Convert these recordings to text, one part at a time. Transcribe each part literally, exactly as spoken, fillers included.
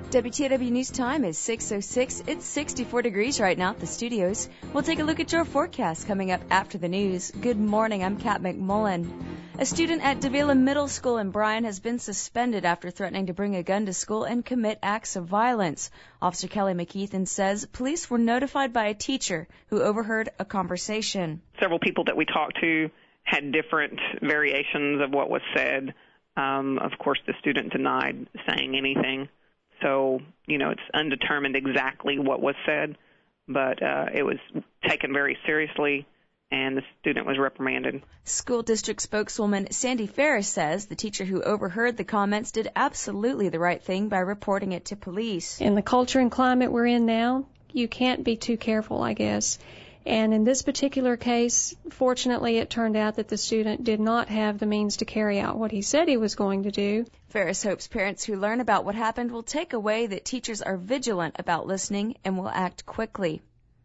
W T W News time is six oh six. It's sixty-four degrees right now at the studios. We'll take a look at your forecast coming up after the news. Good morning, I'm Kat McMullen. A student at Davila Middle School in Bryan has been suspended after threatening to bring a gun to school and commit acts of violence. Officer Kelly McKeithen says police were notified by a teacher who overheard a conversation. Several people that we talked to had different variations of what was said. Um, of course, the student denied saying anything. So, you know, it's undetermined exactly what was said, but uh, it was taken very seriously, and the student was reprimanded. School district spokeswoman Sandy Ferris says the teacher who overheard the comments did absolutely the right thing by reporting it to police. In the culture and climate we're in now, you can't be too careful, I guess. And in this particular case, fortunately, it turned out that the student did not have the means to carry out what he said he was going to do. Ferris hopes parents who learn about what happened will take away that teachers are vigilant about listening and will act quickly.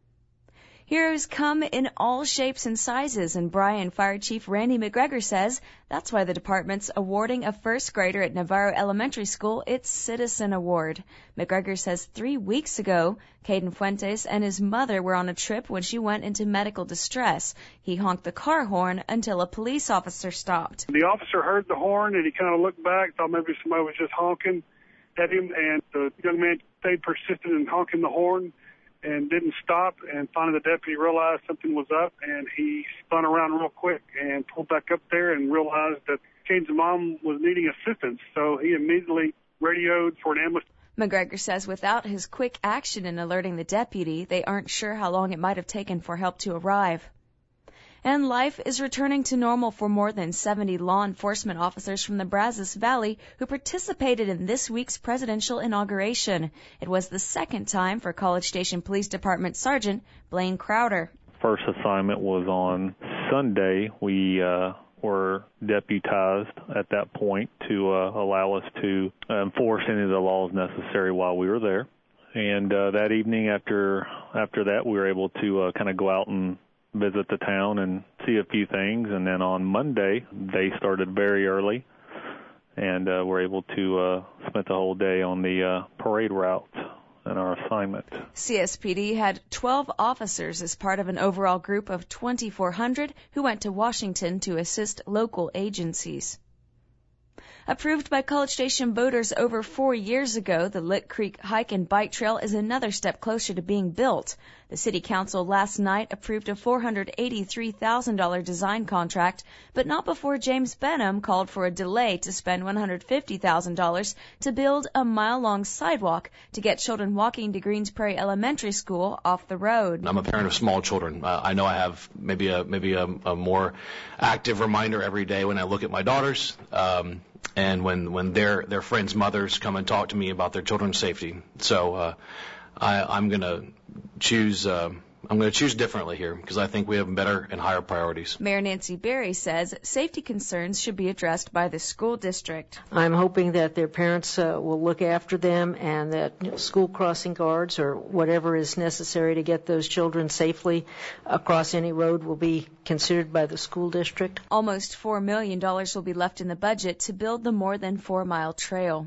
Heroes come in all shapes and sizes, and Bryan Fire Chief Randy McGregor says that's why the department's awarding a first grader at Navarro Elementary School its Citizen Award. McGregor says three weeks ago, Caden Fuentes and his mother were on a trip when she went into medical distress. He honked the car horn until a police officer stopped. The officer heard the horn, and he kind of looked back, thought maybe somebody was just honking at him, and the young man stayed persistent in honking the horn and didn't stop, and finally the deputy realized something was up, and he spun around real quick and pulled back up there and realized that Caden's mom was needing assistance, so he immediately radioed for an ambulance. McGregor says without his quick action in alerting the deputy, they aren't sure how long it might have taken for help to arrive. And life is returning to normal for more than seventy law enforcement officers from the Brazos Valley who participated in this week's presidential inauguration. It was the second time for College Station Police Department Sergeant Blaine Crowder. First assignment was on Sunday. We uh, were deputized at that point to uh, allow us to enforce any of the laws necessary while we were there. And uh, that evening after after that, we were able to uh, kind of go out and visit the town and see a few things. And then on Monday, they started very early and uh, were able to uh, spend the whole day on the uh, parade route in our assignment. C S P D had twelve officers as part of an overall group of twenty-four hundred who went to Washington to assist local agencies. Approved by College Station voters over four years ago, the Lick Creek Hike and Bike Trail is another step closer to being built. The City Council last night approved a four hundred eighty-three thousand dollars design contract, but not before James Benham called for a delay to spend one hundred fifty thousand dollars to build a mile-long sidewalk to get children walking to Greens Prairie Elementary School off the road. I'm a parent of small children. Uh, I know I have maybe a maybe a, a more active reminder every day when I look at my daughters. Um, And when, when their their friends' mothers come and talk to me about their children's safety, so uh, I, I'm going to choose uh, I'm going to choose differently here because I think we have better and higher priorities. Mayor Nancy Berry says safety concerns should be addressed by the school district. I'm hoping that their parents uh, will look after them and that you know, school crossing guards or whatever is necessary to get those children safely across any road will be considered by the school district. Almost four million dollars will be left in the budget to build the more than four-mile trail.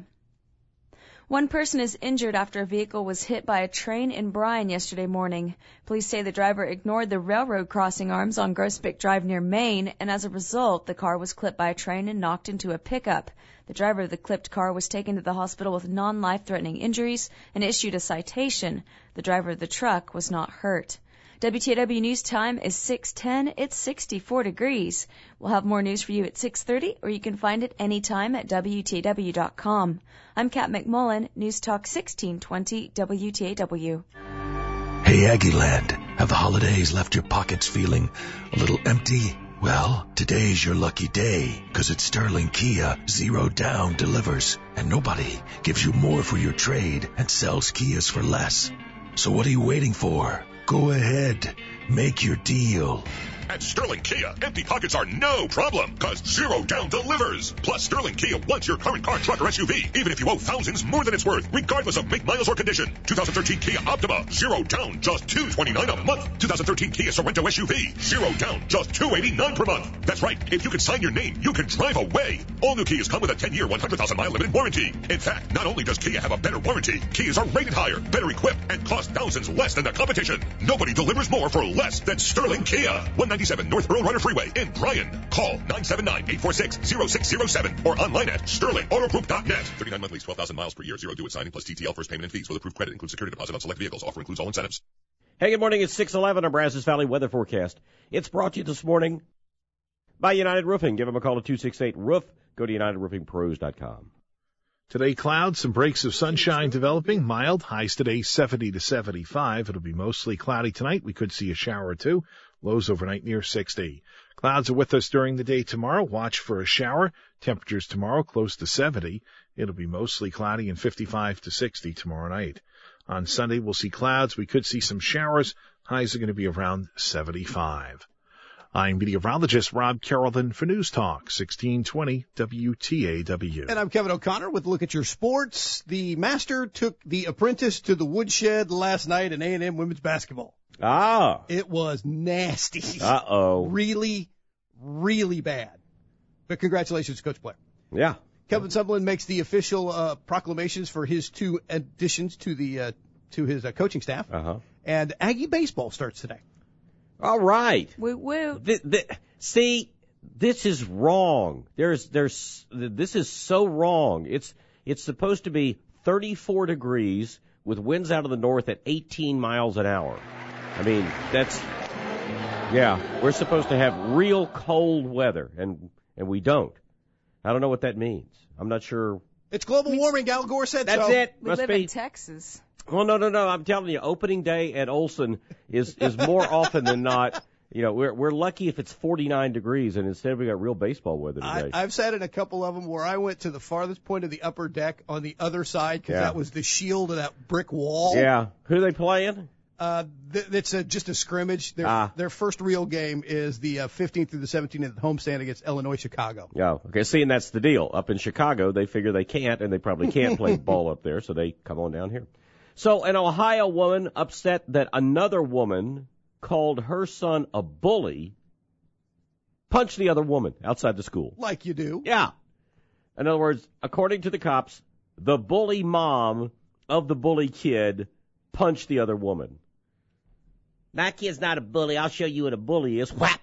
One person is injured after a vehicle was hit by a train in Bryan yesterday morning. Police say the driver ignored the railroad crossing arms on Grosbeck Drive near Maine, and as a result, the car was clipped by a train and knocked into a pickup. The driver of the clipped car was taken to the hospital with non-life-threatening injuries and issued a citation. The driver of the truck was not hurt. W T W News time is six ten. It's sixty-four degrees. We'll have more news for you at six thirty, or you can find it anytime at W T W dot com. I'm Kat McMullen, News Talk sixteen twenty W T A W. Hey, Aggieland, have the holidays left your pockets feeling a little empty? Well, today's your lucky day, because at Sterling Kia, Zero Down delivers, and nobody gives you more for your trade and sells Kias for less. So what are you waiting for? Go ahead. Make your deal. At Sterling Kia, empty pockets are no problem, cause zero down delivers. Plus, Sterling Kia wants your current car, truck, or S U V, even if you owe thousands more than it's worth, regardless of make, miles, or condition. twenty thirteen Kia Optima, zero down, just two hundred twenty-nine dollars a month. twenty thirteen Kia Sorento S U V, zero down, just two hundred eighty-nine dollars per month. That's right, if you can sign your name, you can drive away. All new Kias come with a ten-year, one hundred thousand mile limited warranty. In fact, not only does Kia have a better warranty, Kias are rated higher, better equipped, and cost thousands less than the competition. Nobody delivers more for less than Sterling Kia. one ninety-seven North Earl Runner Freeway in Bryan. Call nine seven nine, eight four six, zero six zero seven or online at sterling auto group dot net. thirty-nine month lease, twelve thousand miles per year, zero due at signing plus T T L first payment and fees with approved credit. Includes security deposit on select vehicles. Offer includes all incentives. Hey, good morning. It's six eleven, our Brazos Valley weather forecast. It's brought to you this morning by United Roofing. Give them a call at two six eight, roof. Go to united roofing pros dot com. Today, clouds, some breaks of sunshine developing. Mild, highs today seventy to seventy-five. It'll be mostly cloudy tonight. We could see a shower or two. Lows overnight near sixty. Clouds are with us during the day tomorrow. Watch for a shower. Temperatures tomorrow close to seventy. It'll be mostly cloudy and fifty-five to sixty tomorrow night. On Sunday, we'll see clouds. We could see some showers. Highs are going to be around seventy-five. I'm meteorologist Rob Carrollton for News Talk, sixteen twenty W T A W. And I'm Kevin O'Connor with a look at your sports. The Master took the apprentice to the woodshed last night in A and M women's basketball. Ah. It was nasty. Uh-oh. Really, really bad. But congratulations, Coach Blair. Yeah. Kevin Summerlin makes the official uh, proclamations for his two additions to the uh, to his uh, coaching staff. Uh-huh. And Aggie baseball starts today. All right. Woo woo. The, the, see, this is wrong. There's, there's, this is so wrong. It's, it's supposed to be thirty-four degrees with winds out of the north at eighteen miles an hour. I mean, that's, yeah, we're supposed to have real cold weather, and, and we don't. I don't know what that means. I'm not sure. It's global warming. Al Gore said That's so. it. We Must live be. in Texas. Well, no, no, no. I'm telling you, opening day at Olson is, is more often than not. You know, we're we're lucky if it's forty-nine degrees, and instead we got real baseball weather today. I, I've sat in a couple of them where I went to the farthest point of the upper deck on the other side because Yeah. that was the shield of that brick wall. Yeah. Who are they playing? Uh, th- it's a, just a scrimmage. Their, Ah. their first real game is the uh, fifteenth through the seventeenth at the homestand against Illinois Chicago. Yeah. Okay. See, and that's the deal. Up in Chicago, they figure they can't, and they probably can't play ball up there, so they come on down here. So, an Ohio woman upset that another woman called her son a bully, punched the other woman outside the school. Like you do. Yeah. In other words, according to the cops, the bully mom of the bully kid punched the other woman. That kid's not a bully. I'll show you what a bully is. Whap!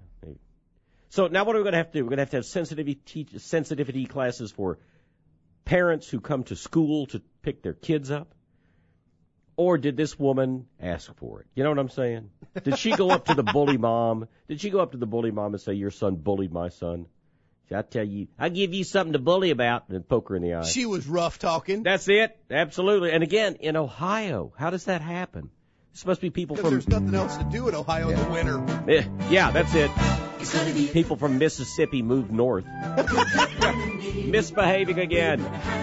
So now what are we going to have to do? We're going to have to have sensitivity, sensitivity classes for parents who come to school to pick their kids up? Or did this woman ask for it? You know what I'm saying? Did she go up to the bully mom? Did she go up to the bully mom and say, your son bullied my son? I tell you, I'll give you something to bully about, and poke her in the eye. She was rough talking. That's it. Absolutely. And again, in Ohio, how does that happen? This must be people Because from... there's nothing else to do in Ohio yeah. in the winter. Eh, yeah, that's it. People from Mississippi moved north. Misbehaving again.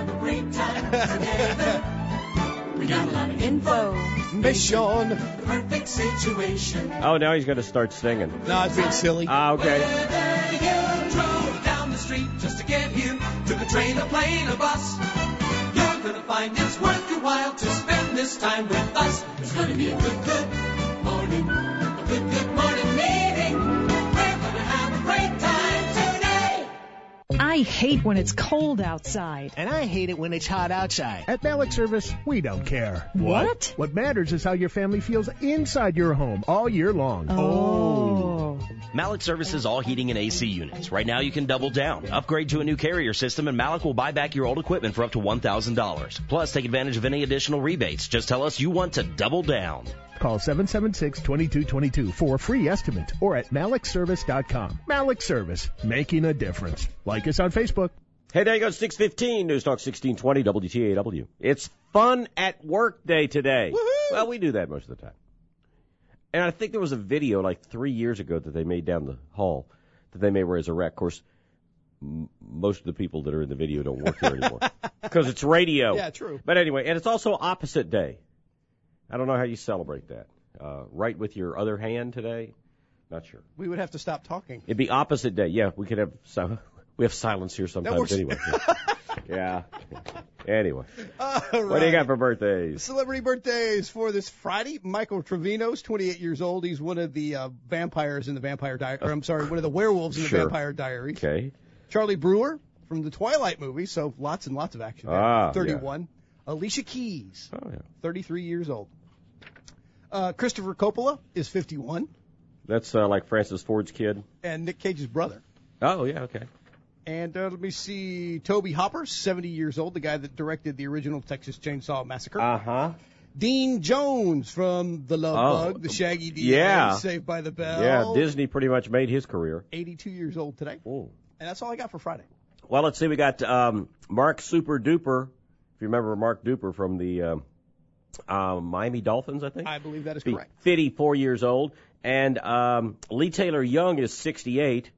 We got a lot of info. Mission. Perfect situation. Oh, now he's going to start singing. No, it's being silly. Ah, okay. Whether you drove down the street just to get here, took a train, a plane, a bus, you're going to find it's worth your while to spend this time with us. It's going to be a good, good morning, a good, good morning meeting. We're going to have a great time today. I hate when it's cold outside. And I hate it when it's hot outside. At Malik Service, we don't care. What? What matters is how your family feels inside your home all year long. Oh. Malik Services all heating and A C units. Right now you can double down. Upgrade to a new Carrier system and Malik will buy back your old equipment for up to one thousand dollars. Plus, take advantage of any additional rebates. Just tell us you want to double down. Call seven seven six, two two two two for a free estimate or at malik service dot com. Malik Service, making a difference. Like us on Facebook. Hey, there you go, six fifteen, News Talk sixteen twenty W T A W. It's Fun at Work Day today. Woohoo! Well, we do that most of the time. And I think there was a video like three years ago that they made down the hall that they may raise a wreck. Of course, m- most of the people that are in the video don't work here anymore because it's radio. Yeah, true. But anyway, and it's also Opposite Day. I don't know how you celebrate that. Uh, write with your other hand today? Not sure. We would have to stop talking. It'd be opposite day. Yeah, we could have si- we have silence here sometimes anyway. Yeah. Anyway. All What right. do you got for birthdays? Celebrity birthdays for this Friday. Michael Trevino's twenty-eight years old. He's one of the uh, vampires in the Vampire Diaries. Or I'm sorry, one of the werewolves in the Sure. Vampire Diaries. Okay. Charlie Brewer from the Twilight movie, so lots and lots of action. there. Ah, thirty-one. Alicia Keys, Oh, yeah. thirty-three years old. Uh, Christopher Coppola is fifty-one, That's uh, like Francis Ford's kid. and Nick Cage's brother. Oh, yeah, okay. And uh, let me see, Toby Hopper, seventy years old, the guy that directed the original Texas Chainsaw Massacre. Uh-huh. Dean Jones from The Love Oh, Bug, the Shaggy D A, yeah. Saved by the Bell. Yeah, Disney pretty much made his career. eighty-two years old today. Ooh. And that's all I got for Friday. Well, let's see. We got um, Mark Super Duper. If you remember Mark Duper from the um, uh, Miami Dolphins, I think. I believe that is Be correct. fifty-four years old. And um, Lee Taylor Young is sixty-eight.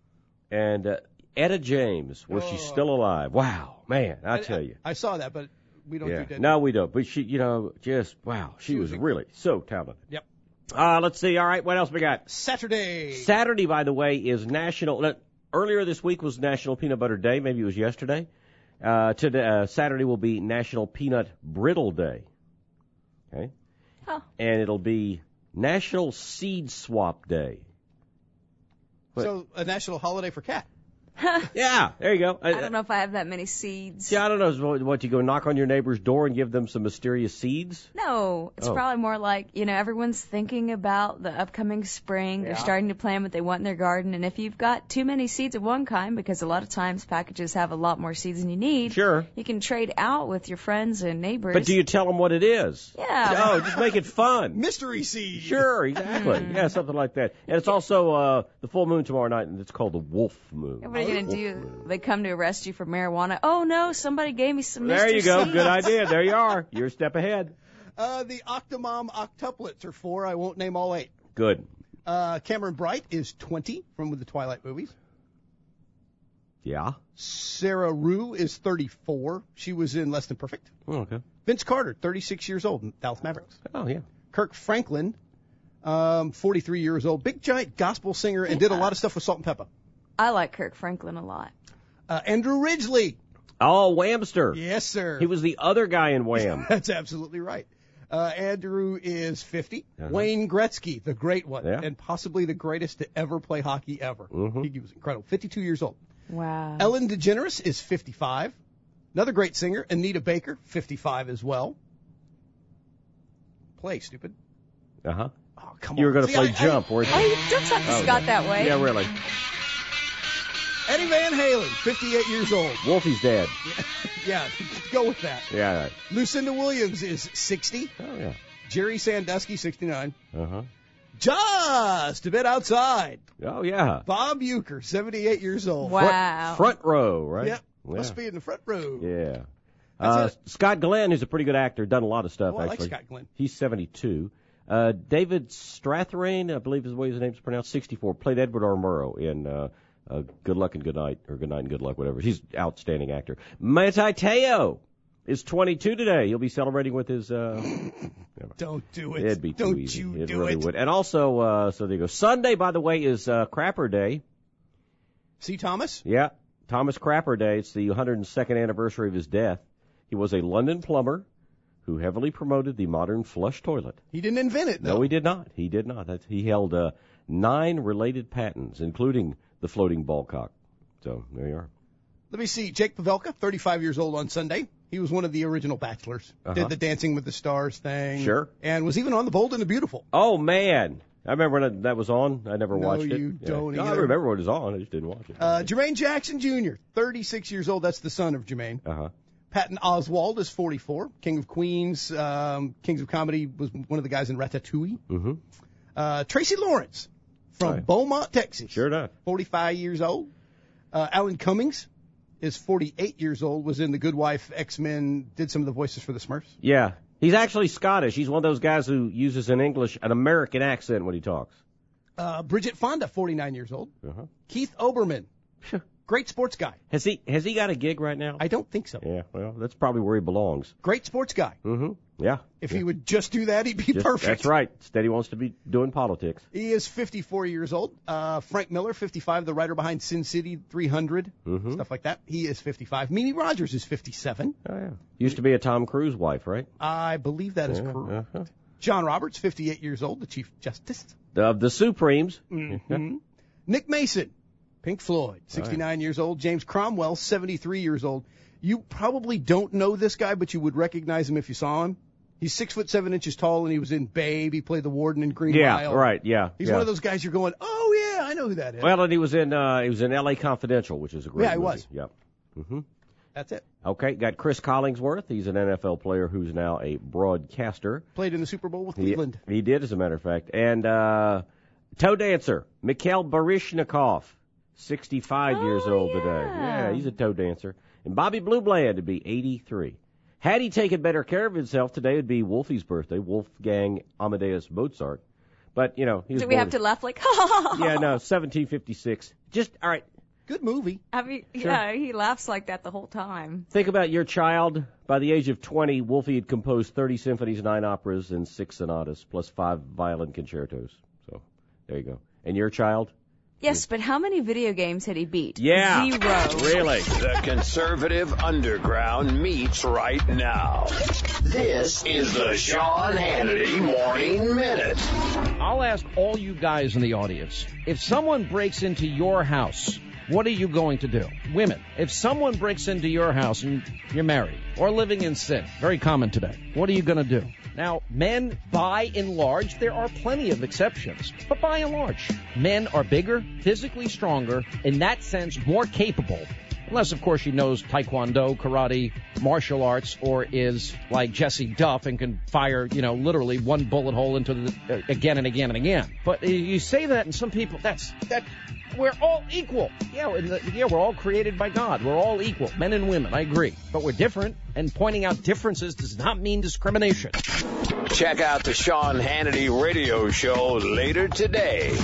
And uh, Etta James, was she still alive? Wow, man, I tell you. I saw that, but we don't Yeah. do that. No, we don't. But she, you know, just, wow, she, She was, was a- really so talented. Yep. Uh, let's see. All right, what else we got? Saturday. Saturday, by the way, is National. Uh, earlier this week was National Peanut Butter Day. Maybe it was yesterday. Uh, today, uh, Saturday will be National Peanut Brittle Day. Okay. Oh. And it'll be National Seed Swap Day. What? So a national holiday for cat. Yeah, there you go. I don't know if I have that many seeds. See, I don't know what, what you go knock on your neighbor's door and give them some mysterious seeds. No, it's Oh. probably more like, you know, everyone's thinking about the upcoming spring. They're Yeah. starting to plan what they want in their garden. And if you've got too many seeds of one kind, because a lot of times packages have a lot more seeds than you need, Sure. you can trade out with your friends and neighbors. But do you tell them what it is? Yeah. Oh, just make it fun. Mystery seed. Sure, exactly. Yeah, something like that. And it's also uh, the full moon tomorrow night, and it's called the wolf moon. What are you going to do? They come to arrest you for marijuana. Oh, no, somebody gave me some There Mister you go. Seeds. Good idea. There you are. You're a step ahead. Uh, the Octomom octuplets are four. I won't name all eight. Good. Uh, Cameron Bright is twenty from the Twilight movies. Yeah. Sarah Rue is thirty-four. She was in Less Than Perfect. Oh, okay. Vince Carter, thirty-six years old in Dallas Mavericks. Oh, yeah. Kirk Franklin, um, forty-three years old. Big giant gospel singer and did a lot of stuff with Salt and Pepper. I like Kirk Franklin a lot. Uh, Andrew Ridgely. Oh, Whamster. Yes, sir. He was the other guy in Wham. That's absolutely right. Uh, Andrew is fifty. Uh-huh. Wayne Gretzky, the great one, Yeah. and possibly the greatest to ever play hockey ever. Mhm. He was incredible. fifty-two years old. Wow. Ellen DeGeneres is fifty-five. Another great singer, Anita Baker, fifty-five as well. Play, stupid. Uh-huh. Oh, come You were on. going to See, play I- jump, weren't you? Oh, you don't talk to Oh, Scott yeah. that way. Yeah, really. Eddie Van Halen, fifty-eight years old. Wolfie's dead. Yeah, go with that. Yeah, right. Lucinda Williams is sixty. Oh, yeah. Jerry Sandusky, sixty-nine. Uh-huh. Just a bit outside. Oh, yeah. Bob Euchre, seventy-eight years old. Wow. Front row, right? Yep. Yeah. Must be in the front row. Yeah. That's Uh, Scott Glenn, who's a pretty good actor, done a lot of stuff, Oh, I like actually. Scott Glenn. He's seventy-two. Uh, David Strathairn, I believe is the way his name's pronounced, sixty-four, played Edward R. Murrow in uh, uh, Good Luck and Good Night, or Good Night and Good Luck, whatever. He's an outstanding actor. Manti Te'o is twenty-two today. He'll be celebrating with his... Uh, Don't do it. It'd be too Don't easy. you it do really it. would. And also, uh, so there you go. Sunday, by the way, is uh, Crapper Day. See Thomas? Yeah, Thomas Crapper Day. It's the one hundred second anniversary of his death. He was a London plumber who heavily promoted the modern flush toilet. He didn't invent it, though. No, he did not. He did not. That's, he held uh, nine related patents, including the floating ball cock. So there you are. Let me see. Jake Pavelka, thirty-five years old on Sunday. He was one of the original Bachelors. Uh-huh. Did the Dancing with the Stars thing. Sure. And was even on The Bold and the Beautiful. Oh, man. I remember when that was on. I never No, watched it. you Yeah. don't No, I either. remember when it was on. I just didn't watch it. Uh, Jermaine Jackson Junior, thirty-six years old. That's the son of Jermaine. Uh-huh. Patton Oswalt is forty-four. King of Queens, um, Kings of Comedy, was one of the guys in Ratatouille. Mm-hmm. Uh, Tracy Lawrence from Right. Beaumont, Texas. Sure enough. forty-five years old. Uh, Alan Cummings is forty-eight years old, was in The Good Wife, X-Men, did some of the voices for the Smurfs. Yeah. He's actually Scottish. He's one of those guys who uses an English, an American accent when he talks. Uh, Bridget Fonda, forty-nine years old. Uh-huh. Keith Oberman, great sports guy. Has he has he got a gig right now? I don't think so. Yeah, well, that's probably where he belongs. Great sports guy. Mm-hmm. Yeah. If yeah. he would just do that, he'd be Just, perfect. That's right. Instead, he wants to be doing politics. He is fifty-four years old. Uh, Frank Miller, fifty-five, the writer behind Sin City three hundred, mm-hmm. stuff like that. He is fifty-five. Mimi Rogers is fifty-seven. Oh, yeah. Used to be a Tom Cruise wife, right? I believe that is yeah, correct. Uh-huh. John Roberts, fifty-eight years old, the Chief Justice. Of the Supremes. Mm-hmm. Nick Mason, Pink Floyd, sixty-nine right. years old. James Cromwell, seventy-three years old. You probably don't know this guy, but you would recognize him if you saw him. He's six foot seven inches tall, and he was in Babe. He played the warden in Green yeah, Mile. Yeah, right, yeah. He's yeah. one of those guys you're going, oh, yeah, I know who that is. Well, and he was in uh, he was in L A Confidential, which is a great Yeah, he movie. was. Yep. Mm-hmm. That's it. Okay, got Chris Collingsworth. He's an N F L player who's now a broadcaster. Played in the Super Bowl with Cleveland. He, he did, as a matter of fact. And uh, toe dancer, Mikhail Baryshnikov, sixty-five oh, years old yeah. today. Yeah, he's a toe dancer. And Bobby Blue Bland to be eighty-three. Had he taken better care of himself, today would be Wolfie's birthday, Wolfgang Amadeus Mozart. But, you know, he was Do we have to laugh like, yeah, no, seventeen fifty-six. Just, all right. Good movie. Have you, Sure. Yeah, he laughs like that the whole time. Think about your child. By the age of twenty, Wolfie had composed thirty symphonies, nine operas, and six sonatas, plus five violin concertos. So, there you go. And your child? Yes, but how many video games had he beat? Yeah. Zero. Really? The conservative underground meets right now. This is the Sean Hannity Morning Minute. I'll ask all you guys in the audience, if someone breaks into your house, what are you going to do? Women, if someone breaks into your house and you're married or living in sin, very common today, what are you going to do? Now, men, by and large, there are plenty of exceptions, but by and large, men are bigger, physically stronger, in that sense, more capable. Unless, of course, she knows taekwondo, karate, martial arts, or is like Jesse Duff and can fire, you know, literally one bullet hole into the, uh, again and again and again. But uh, you say that, and some people, that's, that, we're all equal. Yeah, and the, yeah, we're all created by God. We're all equal, men and women, I agree. But we're different, and pointing out differences does not mean discrimination. Check out the Sean Hannity radio show later today.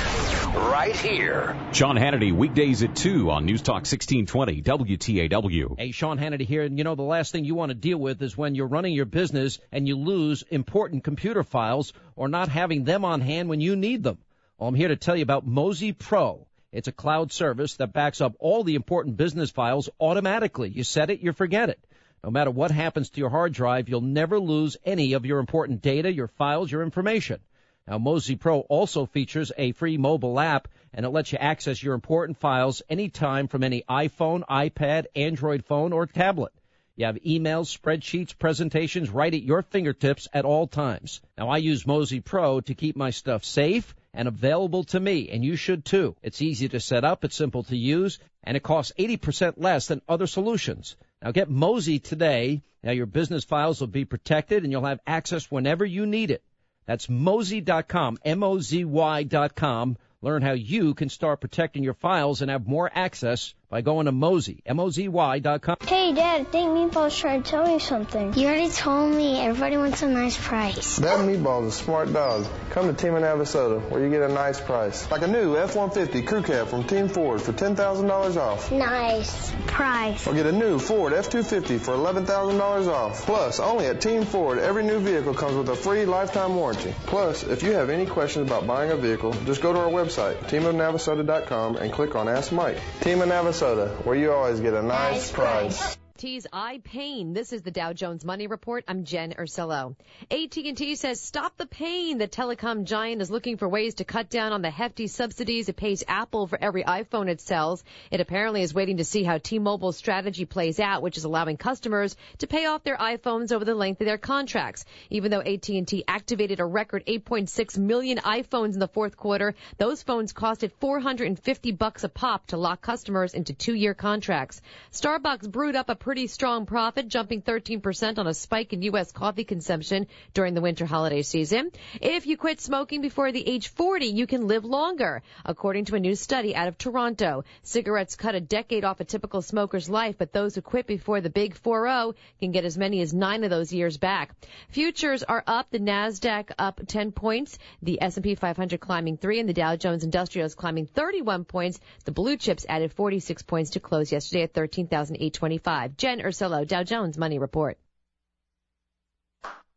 Right here. Sean Hannity, weekdays at two on News Talk sixteen twenty W T A W. Hey, Sean Hannity here, and you know the last thing you want to deal with is when you're running your business and you lose important computer files or not having them on hand when you need them. Well, I'm here to tell you about Mozy Pro. It's a cloud service that backs up all the important business files automatically. You set it, you forget it. No matter what happens to your hard drive, you'll never lose any of your important data, your files, your information. Now, Mozy Pro also features a free mobile app, and it lets you access your important files anytime from any iPhone, iPad, Android phone, or tablet. You have emails, spreadsheets, presentations right at your fingertips at all times. Now, I use Mozy Pro to keep my stuff safe and available to me, and you should too. It's easy to set up, it's simple to use, and it costs eighty percent less than other solutions. Now, get Mozy today. Now, your business files will be protected, and you'll have access whenever you need it. That's mozy dot com, M O Z Y dot com. Learn how you can start protecting your files and have more access by going to Mozy, M O Z Y dot com. Hey, Dad, I think Meatball's trying to tell me something. You already told me everybody wants a nice price. That Meatball's a smart dog. Come to Team of Navasota, where you get a nice price. Like a new F one fifty Crew Cab from Team Ford for ten thousand dollars off. Nice price. Or get a new Ford F two fifty for eleven thousand dollars off. Plus, only at Team Ford, every new vehicle comes with a free lifetime warranty. Plus, if you have any questions about buying a vehicle, just go to our website, team of navasota dot com, and click on Ask Mike. Team of Navasota, where you always get a nice, nice price. price. T's eye pain. This is the Dow Jones Money Report. I'm Jen Ursillo. A T and T says stop the pain. The telecom giant is looking for ways to cut down on the hefty subsidies it pays Apple for every iPhone it sells. It apparently is waiting to see how T-Mobile's strategy plays out, which is allowing customers to pay off their iPhones over the length of their contracts. Even though A T and T activated a record eight point six million iPhones in the fourth quarter, those phones costed four hundred fifty bucks a pop to lock customers into two-year contracts. Starbucks brewed up a pretty strong profit, jumping thirteen percent on a spike in U S coffee consumption during the winter holiday season. If you quit smoking before the age forty, you can live longer, according to a new study out of Toronto. Cigarettes cut a decade off a typical smoker's life, but those who quit before the big four oh can get as many as nine of those years back. Futures are up. The NASDAQ up ten points. The S and P five hundred climbing three, and the Dow Jones Industrials climbing thirty-one points. The blue chips added forty-six points to close yesterday at thirteen thousand eight hundred twenty-five. Jen Ursillo, Dow Jones Money Report.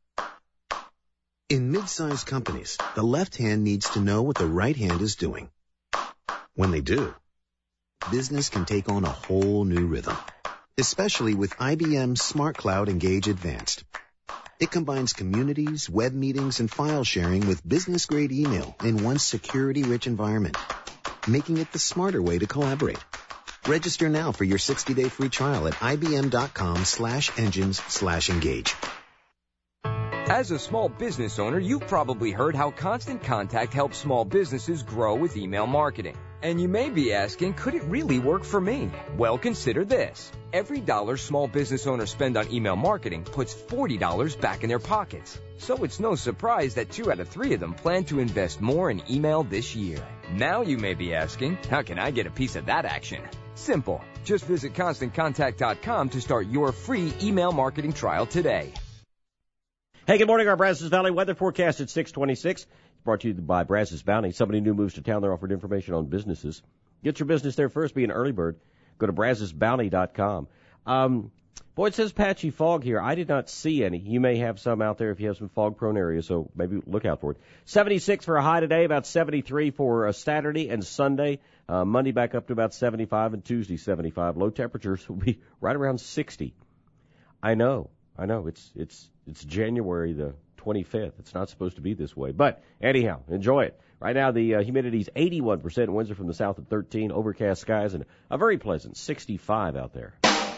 In mid-sized companies, the left hand needs to know what the right hand is doing. When they do, business can take on a whole new rhythm, especially with I B M's Smart Cloud Engage Advanced. It combines communities, web meetings, and file sharing with business-grade email in one security-rich environment, making it the smarter way to collaborate. Register now for your sixty-day free trial at ibm.com slash engines slash engage. As a small business owner, you've probably heard how Constant Contact helps small businesses grow with email marketing. And you may be asking, could it really work for me? Well, consider this. Every dollar small business owners spend on email marketing puts forty dollars back in their pockets. So it's no surprise that two out of three of them plan to invest more in email this year. Now you may be asking, how can I get a piece of that action? Simple. Just visit constant contact dot com to start your free email marketing trial today. Hey, good morning. Our Brazos Valley weather forecast at six twenty-six. Brought to you by Brazos Bounty. Somebody new moves to town. They're offered information on businesses. Get your business there first. Be an early bird. Go to brazos bounty dot com. Um, boy, it says patchy fog here. I did not see any. You may have some out there if you have some fog-prone areas, so maybe look out for it. seventy-six for a high today, about seventy-three for a Saturday and Sunday. Uh, Monday back up to about seventy-five, and Tuesday seventy-five. Low temperatures will be right around sixty. I know. I know. It's it's it's January the twenty-fifth. It's not supposed to be this way. But anyhow, enjoy it. Right now, the uh, humidity is eighty-one percent. Winds are from the south at thirteen. Overcast skies and a very pleasant sixty-five out there.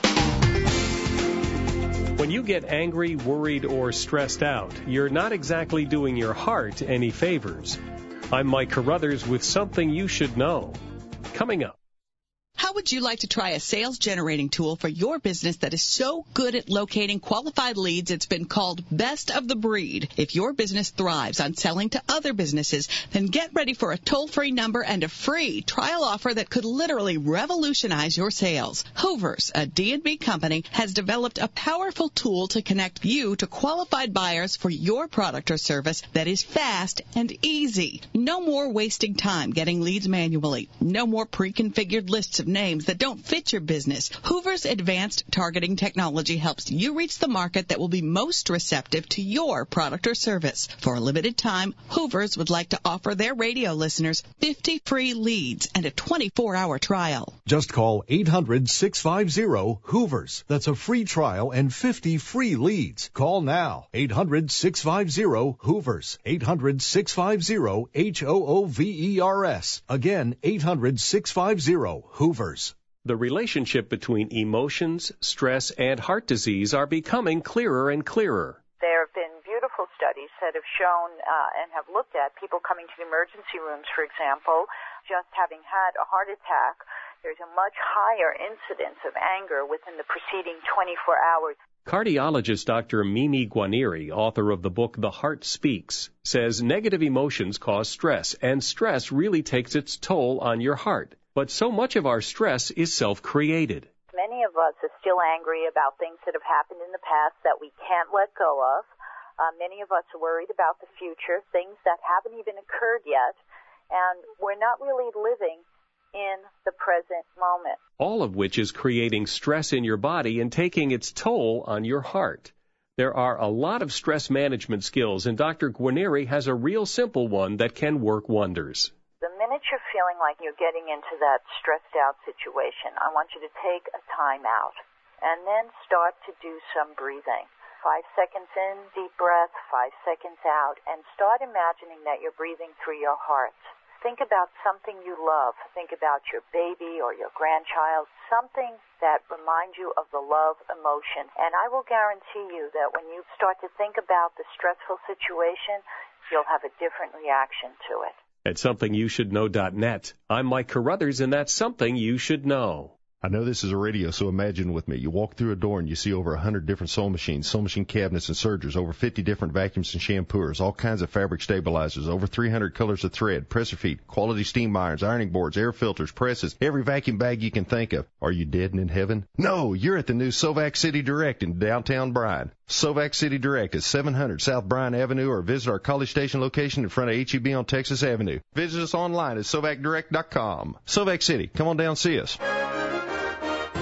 When you get angry, worried, or stressed out, you're not exactly doing your heart any favors. I'm Mike Carruthers with something you should know. Coming up. How would you like to try a sales generating tool for your business that is so good at locating qualified leads it's been called best of the breed? If your business thrives on selling to other businesses, then get ready for a toll-free number and a free trial offer that could literally revolutionize your sales. Hoovers, a D and B company, has developed a powerful tool to connect you to qualified buyers for your product or service that is fast and easy. No more wasting time getting leads manually. No more pre-configured lists of names that don't fit your business. Hoover's advanced targeting technology helps you reach the market that will be most receptive to your product or service. For a limited time, Hoover's would like to offer their radio listeners fifty free leads and a twenty-four hour trial. Just call eight hundred, six five zero, Hoover's. That's a free trial and fifty free leads. Call now. eight hundred, six five zero, Hoover's. eight hundred, six five zero, H O O V E R S. Again, eight hundred, six five zero, Hoover's. The relationship between emotions, stress, and heart disease are becoming clearer and clearer. There have been beautiful studies that have shown uh, and have looked at people coming to the emergency rooms, for example, just having had a heart attack. There's a much higher incidence of anger within the preceding twenty-four hours. Cardiologist Doctor Mimi Guarneri, author of the book The Heart Speaks, says negative emotions cause stress, and stress really takes its toll on your heart. But so much of our stress is self-created. Many of us are still angry about things that have happened in the past that we can't let go of. Uh, many of us are worried about the future, things that haven't even occurred yet, and we're not really living in the present moment. All of which is creating stress in your body and taking its toll on your heart. There are a lot of stress management skills, and Doctor Guarneri has a real simple one that can work wonders. The minute you're feeling like you're getting into that stressed out situation, I want you to take a time out and then start to do some breathing. Five seconds in, deep breath, five seconds out, and start imagining that you're breathing through your heart. Think about something you love. Think about your baby or your grandchild, something that reminds you of the love emotion. And I will guarantee you that when you start to think about the stressful situation, you'll have a different reaction to it. At something you should know dot net, I'm Mike Carruthers, and that's Something You Should Know. I know this is a radio, so imagine with me. You walk through a door and you see over one hundred different sewing machines, sewing machine cabinets and sergers, over fifty different vacuums and shampooers, all kinds of fabric stabilizers, over three hundred colors of thread, presser feet, quality steam irons, ironing boards, air filters, presses, every vacuum bag you can think of. Are you dead and in heaven? No, you're at the new Sovac City Direct in downtown Bryan. Sovac City Direct is seven hundred South Bryan Avenue, or visit our College Station location in front of H E B on Texas Avenue. Visit us online at sovac direct dot com. Sovac City, come on down and see us.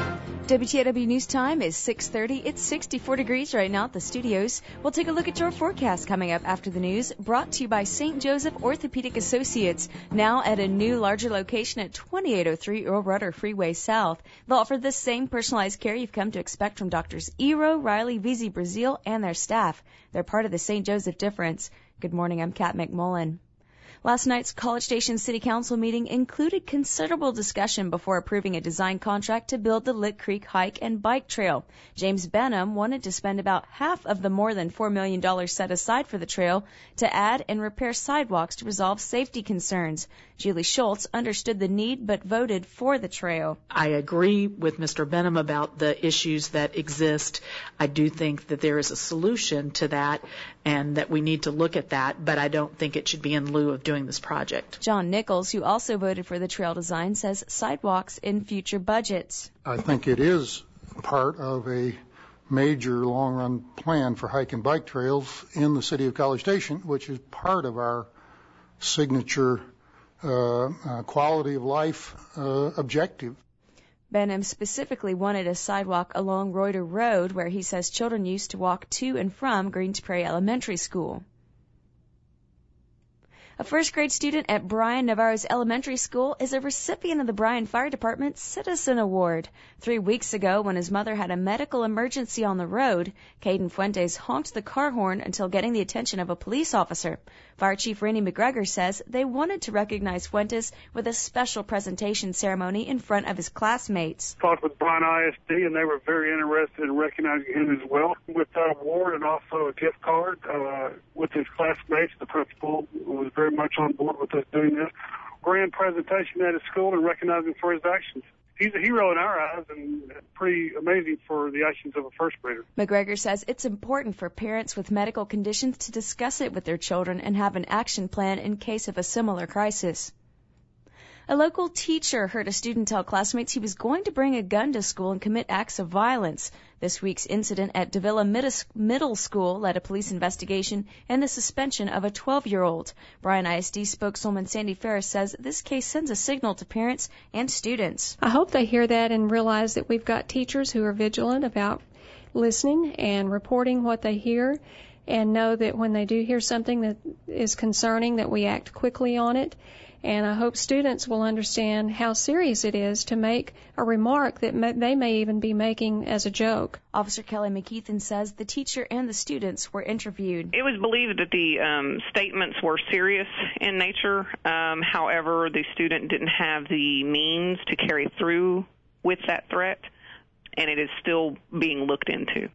W T A W News Time is six thirty. It's sixty-four degrees right now at the studios. We'll take a look at your forecast coming up after the news, brought to you by Saint Joseph Orthopedic Associates, now at a new, larger location at twenty-eight oh three Earl Rudder Freeway South. They'll offer the same personalized care you've come to expect from Doctors Ero, Riley, V Z Brazil, and their staff. They're part of the Saint Joseph difference. Good morning, I'm Kat McMullen. Last night's College Station City Council meeting included considerable discussion before approving a design contract to build the Lick Creek Hike and Bike Trail. James Benham wanted to spend about half of the more than four million dollars set aside for the trail to add and repair sidewalks to resolve safety concerns. Julie Schultz understood the need but voted for the trail. I agree with Mister Benham about the issues that exist. I do think that there is a solution to that and that we need to look at that, but I don't think it should be in lieu of doing this project. John Nichols, who also voted for the trail design, says sidewalks in future budgets. I think it is part of a major long-run plan for hike and bike trails in the city of College Station, which is part of our signature uh, uh, quality of life uh, objective. Benham specifically wanted a sidewalk along Reuter Road, where he says children used to walk to and from Greens Prairie Elementary School. A first-grade student at Bryan Navarro's Elementary School is a recipient of the Bryan Fire Department Citizen Award. Three weeks ago, when his mother had a medical emergency on the road, Caden Fuentes honked the car horn until getting the attention of a police officer. Fire Chief Randy McGregor says they wanted to recognize Fuentes with a special presentation ceremony in front of his classmates. Talked with Bryan I S D, and they were very interested in recognizing him as well with that award and also a gift card uh, with his classmates. The principal was very much on board with us doing this grand presentation at his school and recognizing him for his actions. He's a hero in our eyes and pretty amazing for the actions of a first grader. McGregor says it's important for parents with medical conditions to discuss it with their children and have an action plan in case of a similar crisis. A local teacher heard a student tell classmates he was going to bring a gun to school and commit acts of violence. This week's incident at Davila Middle School led a police investigation and the suspension of a twelve-year-old. Bryan I S D spokeswoman Sandy Ferris says this case sends a signal to parents and students. I hope they hear that and realize that we've got teachers who are vigilant about listening and reporting what they hear, and know that when they do hear something that is concerning, that we act quickly on it. And I hope students will understand how serious it is to make a remark that may, they may even be making as a joke. Officer Kelly McKeithen says the teacher and the students were interviewed. It was believed that the um, statements were serious in nature. Um, however, the student didn't have the means to carry through with that threat, and it is still being looked into.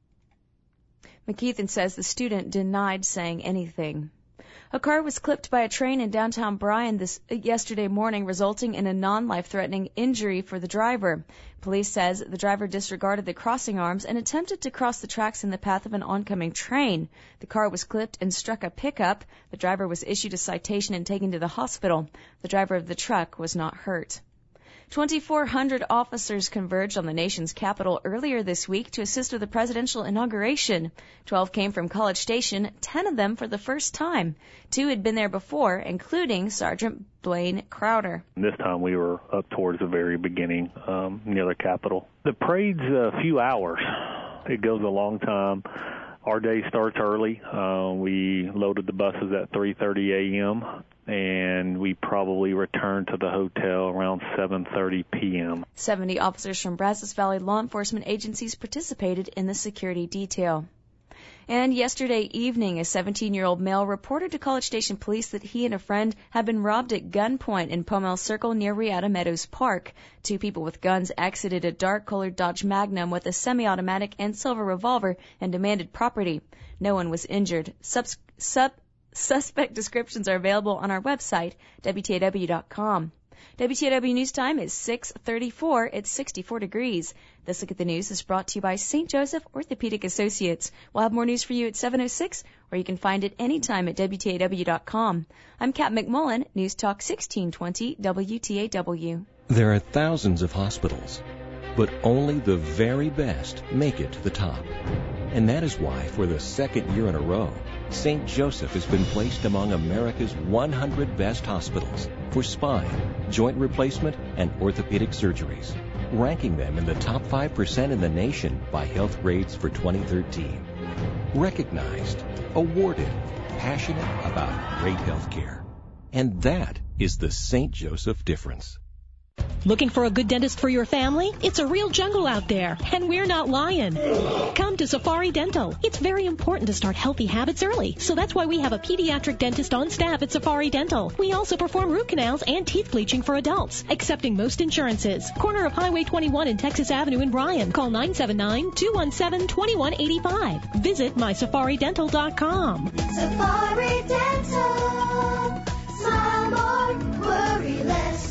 McKeithen says the student denied saying anything. A car was clipped by a train in downtown Bryan this yesterday morning, resulting in a non-life-threatening injury for the driver. Police says the driver disregarded the crossing arms and attempted to cross the tracks in the path of an oncoming train. The car was clipped and struck a pickup. The driver was issued a citation and taken to the hospital. The driver of the truck was not hurt. twenty-four hundred officers converged on the nation's capital earlier this week to assist with the presidential inauguration. Twelve came from College Station, ten of them for the first time. Two had been there before, including Sergeant Blaine Crowder. This time we were up towards the very beginning, um, near the Capitol. The parade's a few hours. It goes a long time. Our day starts early. Uh, we loaded the buses at three thirty a.m., and we probably returned to the hotel around seven thirty p.m. seventy officers from Brazos Valley law enforcement agencies participated in the security detail. And yesterday evening, a seventeen-year-old male reported to College Station police that he and a friend had been robbed at gunpoint in Pomel Circle near Riata Meadows Park. Two people with guns exited a dark-colored Dodge Magnum with a semi-automatic and silver revolver and demanded property. No one was injured. Sub- sub- suspect descriptions are available on our website, W T A W dot com. W T A W News Time is six thirty-four. It's sixty-four degrees. This Look at the News is brought to you by Saint Joseph Orthopedic Associates. We'll have more news for you at seven oh six, or you can find it anytime at W T A W dot com. I'm Kat McMullen, News Talk sixteen twenty W T A W. There are thousands of hospitals, but only the very best make it to the top. And that is why, for the second year in a row, Saint Joseph has been placed among America's one hundred best hospitals for spine, joint replacement, and orthopedic surgeries. ranking them in the top five percent in the nation by Health Grades for twenty thirteen. Recognized, awarded, passionate about great health care. And that is the Saint Joseph difference. Looking for a good dentist for your family? It's a real jungle out there, and we're not lying. Come to Safari Dental. It's very important to start healthy habits early, so that's why we have a pediatric dentist on staff at Safari Dental. We also perform root canals and teeth bleaching for adults, accepting most insurances. Corner of Highway twenty-one and Texas Avenue in Bryan. Call nine seven nine, two one seven, two one eight five. Visit my safari dental dot com. Safari Dental. Smile more, worry less.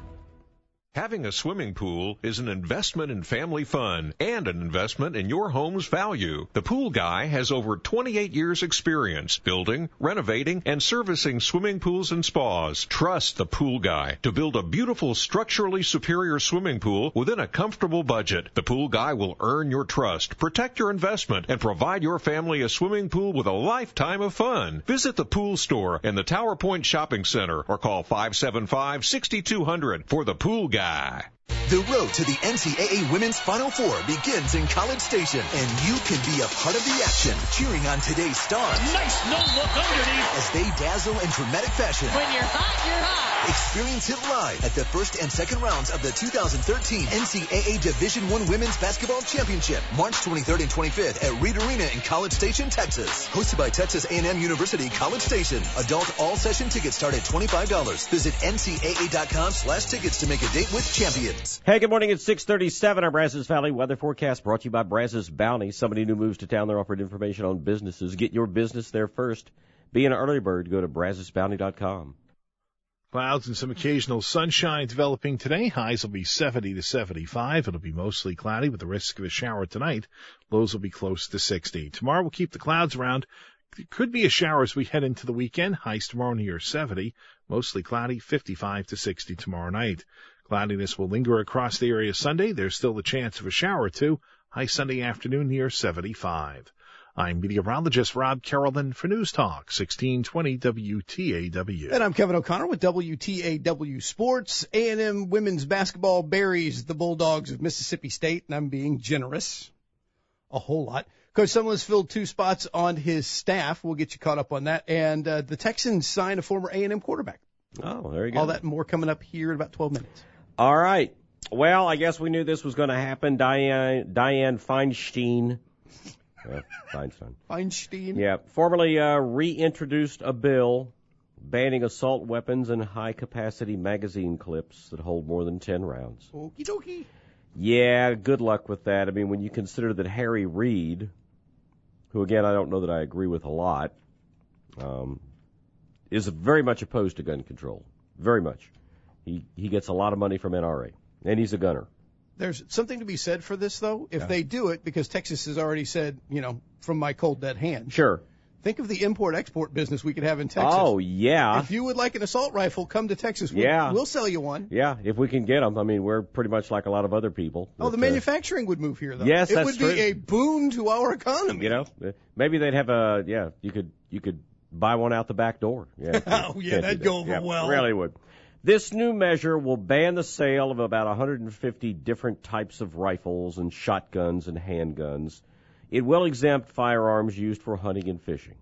Having a swimming pool is an investment in family fun and an investment in your home's value. The Pool Guy has over twenty-eight years experience building, renovating, and servicing swimming pools and spas. Trust the Pool Guy to build a beautiful, structurally superior swimming pool within a comfortable budget. The Pool Guy will earn your trust, protect your investment, and provide your family a swimming pool with a lifetime of fun. Visit the Pool Store in the Tower Point Shopping Center or call five seven five, six two zero zero for the Pool Guy. The road to the N C double A Women's Final Four begins in College Station, and you can be a part of the action, cheering on today's stars. Nice no-look underneath. As they dazzle in dramatic fashion. When you're hot, you're hot. Experience it live at the first and second rounds of the two thousand thirteen N C double A Division I Women's Basketball Championship, March twenty-third and twenty-fifth at Reed Arena in College Station, Texas. Hosted by Texas A and M University College Station. Adult all-session tickets start at twenty-five dollars. Visit N C double A dot com slash tickets to make a date with champions. Hey, good morning. It's six thirty-seven. Our Brazos Valley weather forecast brought to you by Brazos Bounty. Somebody new moves to town. They're offered information on businesses. Get your business there first. Be an early bird. Go to brazos bounty dot com. Clouds and some occasional sunshine developing today. Highs will be seventy to seventy-five. It'll be mostly cloudy with the risk of a shower tonight. Lows will be close to sixty. Tomorrow we'll keep the clouds around. There could be a shower as we head into the weekend. Highs tomorrow near seventy. Mostly cloudy, fifty-five to sixty tomorrow night. Cloudiness will linger across the area Sunday. There's still the chance of a shower or two. High Sunday afternoon near seventy-five. I'm meteorologist Rob Carrollton for News Talk, sixteen twenty W T A W. And I'm Kevin O'Connor with W T A W Sports. A and M women's basketball buries the Bulldogs of Mississippi State, and I'm being generous. A whole lot. Coach Summerlin's filled two spots on his staff. We'll get you caught up on that. And uh, the Texans signed a former A and M quarterback. Oh, there you go. All that and more coming up here in about twelve minutes. All right. Well, I guess we knew this was going to happen. Diane Diane Feinstein. Uh, Feinstein. Feinstein. Yeah. Formerly uh, reintroduced a bill banning assault weapons and high-capacity magazine clips that hold more than ten rounds. Okie dokie. Yeah, good luck with that. I mean, when you consider that Harry Reid, who, again, I don't know that I agree with a lot, um, is very much opposed to gun control. Very much. He he gets a lot of money from N R A, and he's a gunner. There's something to be said for this, though, if yeah. they do it, because Texas has already said, you know, from my cold dead hand. Sure. Think of the import-export business we could have in Texas. Oh, yeah. If you would like an assault rifle, come to Texas. We'll, yeah. We'll sell you one. Yeah, if we can get them. I mean, we're pretty much like a lot of other people. Oh, the that, manufacturing uh, would move here, though. Yes, it that's would true. be a boon to our economy. You know, maybe they'd have a, yeah, you could you could buy one out the back door. Yeah, oh, yeah, that'd go over yeah, well. Really would. This new measure will ban the sale of about one hundred fifty different types of rifles and shotguns and handguns. It will exempt firearms used for hunting and fishing.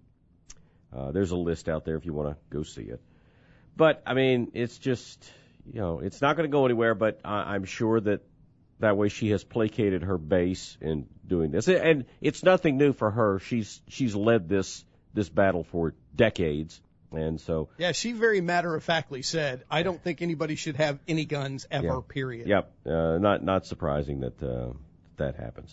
Uh, there's a list out there if you want to go see it. But, I mean, it's just, you know, it's not going to go anywhere, but I, I'm sure that that way she has placated her base in doing this. And it's nothing new for her. She's she's led this this battle for decades. And so, yeah, she very matter-of-factly said, I don't think anybody should have any guns ever, yeah, period. Yep. Uh, not not surprising that uh, that happens.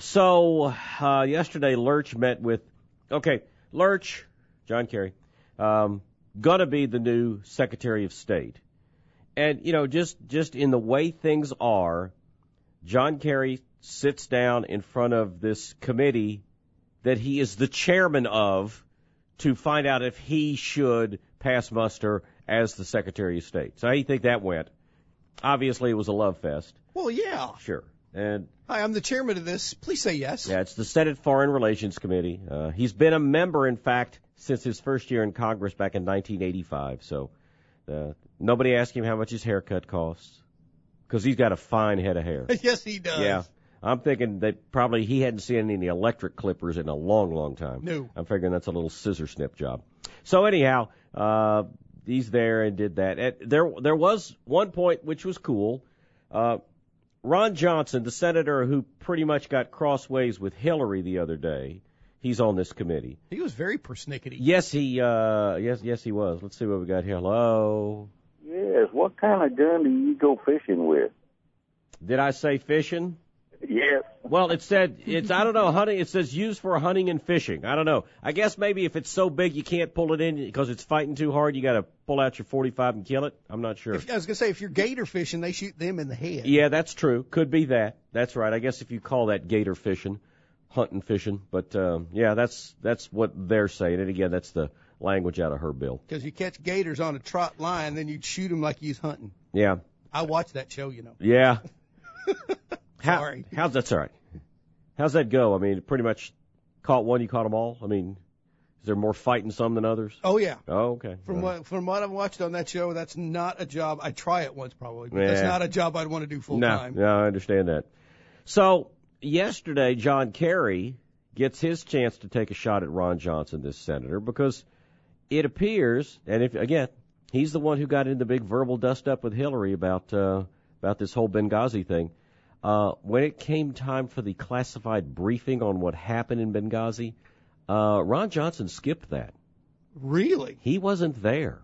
So, uh, yesterday, Lurch met with, okay, Lurch, John Kerry, um, gonna be the new Secretary of State. And, you know, just, just in the way things are, John Kerry sits down in front of this committee that he is the chairman of, to find out if he should pass muster as the Secretary of State. So how do you think that went? Obviously, it was a love fest. Well, yeah. Sure. And hi, I'm the chairman of this. Please say yes. Yeah, it's the Senate Foreign Relations Committee. Uh, he's been a member, in fact, since his first year in Congress back in nineteen eighty-five. So uh, nobody asked him how much his haircut costs. because he's got a fine head of hair. Yes, he does. Yeah. I'm thinking that probably he hadn't seen any electric clippers in a long, long time. No. I'm figuring that's a little scissor snip job. So anyhow, uh, he's there and did that. And there, there was one point which was cool. Uh, Ron Johnson, the senator who pretty much got crossways with Hillary the other day, he's on this committee. He was very persnickety. Yes, he, uh, yes, yes, he was. Let's see what we got here. Hello. Yes. What kind of gun do you go fishing with? Did I say fishing? Yes. Well, it said, it's, I don't know, hunting, it says used for hunting and fishing. I don't know. I guess maybe if it's so big you can't pull it in because it's fighting too hard, you got to pull out your forty-five and kill it. I'm not sure. If, I was going to say, if you're gator fishing, they shoot them in the head. Yeah, that's true. Could be that. That's right. I guess if you call that gator fishing, hunting fishing. But, um, yeah, that's, that's what they're saying. And again, that's the language out of her bill. Because you catch gators on a trot line, then you'd shoot them like you was hunting. Yeah. I watched that show, you know. Yeah. How, Sorry. How's that? All right. How's that go? I mean, pretty much caught one, you caught them all? I mean, is there more fighting some than others? Oh, yeah. Oh, okay. From All right. what from what I've watched on that show, that's not a job. I'd try it once probably, but Yeah. that's not a job I'd want to do full no, time. No, I understand that. So, yesterday, John Kerry gets his chance to take a shot at Ron Johnson, this senator, because it appears, and if again, he's the one who got in the big verbal dust-up with Hillary about uh, about this whole Benghazi thing. Uh, when it came time for the classified briefing on what happened in Benghazi, uh, Ron Johnson skipped that. Really? He wasn't there.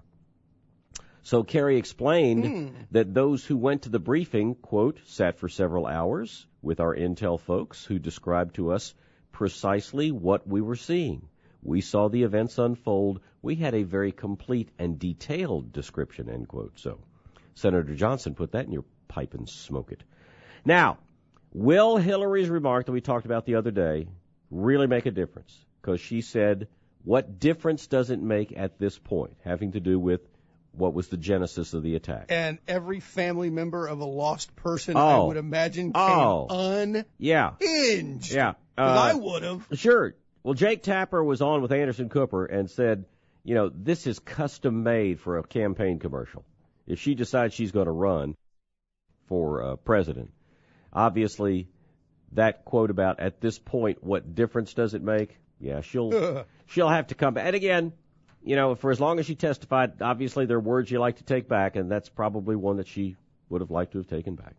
So Kerry explained Hmm. that those who went to the briefing, quote, sat for several hours with our intel folks who described to us precisely what we were seeing. We saw the events unfold. We had a very complete and detailed description, end quote. So Senator Johnson, put that in your pipe and smoke it. Now, will Hillary's remark that we talked about the other day really make a difference? Because she said, what difference does it make at this point, having to do with what was the genesis of the attack? And every family member of a lost person, Oh. I would imagine, came Oh. unhinged. Yeah. Yeah. 'Cause Uh, I would have. Sure. Well, Jake Tapper was on with Anderson Cooper and said, you know, this is custom made for a campaign commercial. If she decides she's going to run for uh, president, obviously that quote about at this point, what difference does it make? Yeah, she'll she'll have to come back. And again, you know, for as long as she testified, obviously there are words you like to take back, and that's probably one that she would have liked to have taken back.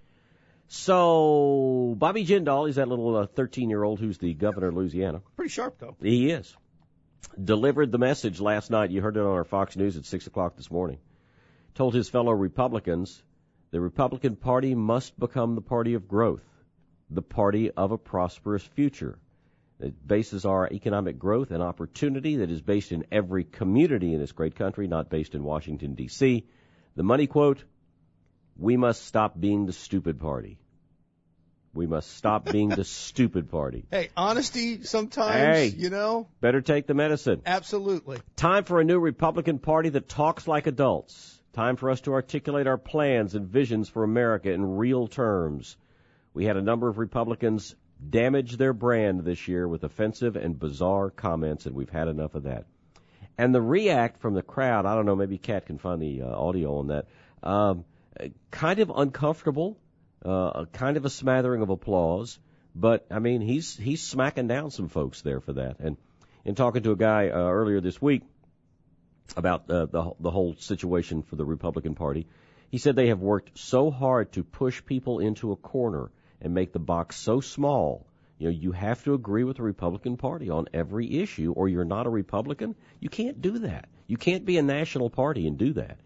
So, Bobby Jindal, he's that little uh, thirteen-year-old who's the governor of Louisiana. Pretty sharp, though. He is. Delivered the message last night. You heard it on our Fox News at six o'clock this morning. Told his fellow Republicans, the Republican Party must become the party of growth, the party of a prosperous future. It bases our economic growth and opportunity that is based in every community in this great country, not based in Washington, D C The money quote, we must stop being the stupid party. We must stop being the stupid party. Hey, honesty sometimes, Hey. you know? Better take the medicine. Absolutely. Time for a new Republican Party that talks like adults. Time for us to articulate our plans and visions for America in real terms. We had a number of Republicans damage their brand this year with offensive and bizarre comments, and we've had enough of that. And the react from the crowd, I don't know, maybe Kat can find the uh, audio on that, um, kind of uncomfortable, uh, kind of a smattering of applause, but, I mean, he's he's smacking down some folks there for that. And in talking to a guy uh, earlier this week about uh, the the whole situation for the Republican Party, he said they have worked so hard to push people into a corner and make the box so small. You know, you have to agree with the Republican Party on every issue, or you're not a Republican. You can't do that. You can't be a national party and do that.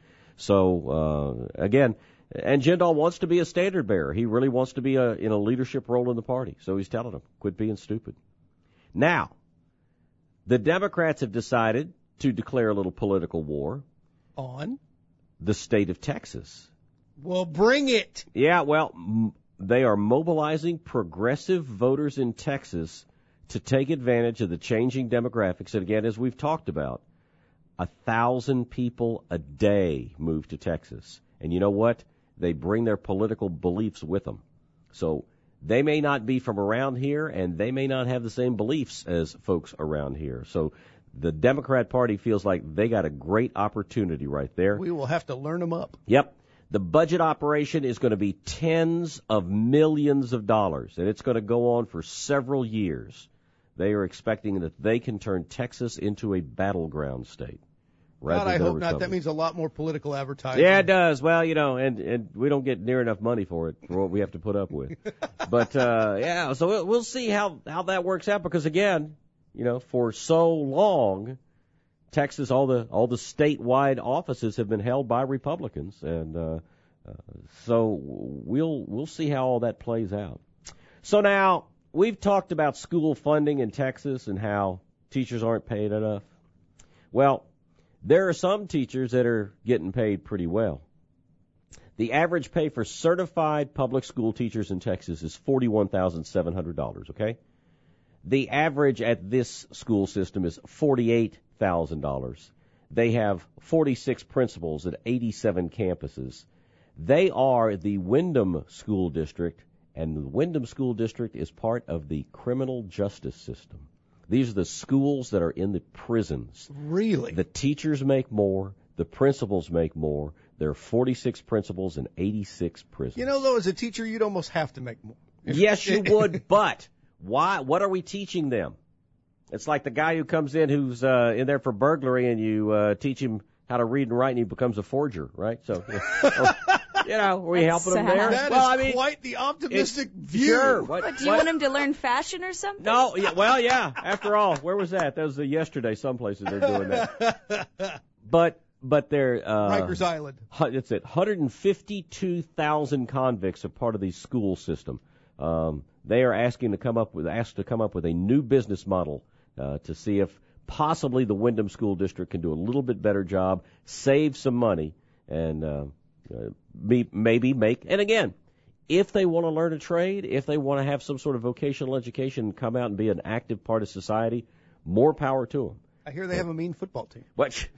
So, uh, again, and Jindal wants to be a standard bearer. He really wants to be a, in a leadership role in the party. So he's telling them, quit being stupid. Now, the Democrats have decided to declare a little political war On? the state of Texas. Well, bring it. Yeah, well, m- they are mobilizing progressive voters in Texas to take advantage of the changing demographics. And again, as we've talked about, a thousand people a day move to Texas. And you know what? They bring their political beliefs with them. So they may not be from around here, and they may not have the same beliefs as folks around here. So the Democrat Party feels like they got a great opportunity right there. We will have to learn them up. Yep. The budget operation is going to be tens of millions of dollars, and it's going to go on for several years. They are expecting that they can turn Texas into a battleground state. God, I hope not. That means a lot more political advertising. Yeah, it does. Well, you know, and, and we don't get near enough money for it, for what we have to put up with. But, uh, yeah, so we'll, we'll see how, how that works out because, again, you know, for so long, Texas, all the all the statewide offices have been held by Republicans, and uh, uh, so we'll we'll see how all that plays out. So now we've talked about school funding in Texas and how teachers aren't paid enough. Well, there are some teachers that are getting paid pretty well. The average pay for certified public school teachers in Texas is forty-one thousand seven hundred dollars, okay? The average at this school system is forty-eight thousand dollars. They have forty-six principals at eighty-seven campuses. They are the Windham School District, and the Windham School District is part of the criminal justice system. These are the schools that are in the prisons. Really? The teachers make more. The principals make more. There are forty-six principals and eighty-six prisons. You know, though, as a teacher, you'd almost have to make more. Yes, you would, but why? What are we teaching them? It's like the guy who comes in who's uh, in there for burglary, and you uh, teach him how to read and write, and he becomes a forger, right? So, you know, are we helping him there? That well, is I mean, quite the optimistic view. Sure. What, But do you what? want him to learn fashion or something? No, yeah, well, yeah. After all, where was that? That was uh, yesterday. Some places they're doing that. But but they're uh, Rikers Island. hu- It's it. one hundred fifty-two thousand convicts are part of the school system. Um, they are asking to come up with asked to come up with a new business model uh, to see if possibly the Windham School District can do a little bit better job, save some money, and uh, uh, be, maybe make. And again, if they want to learn a trade, if they want to have some sort of vocational education and come out and be an active part of society, more power to them. I hear they have a mean football team. What?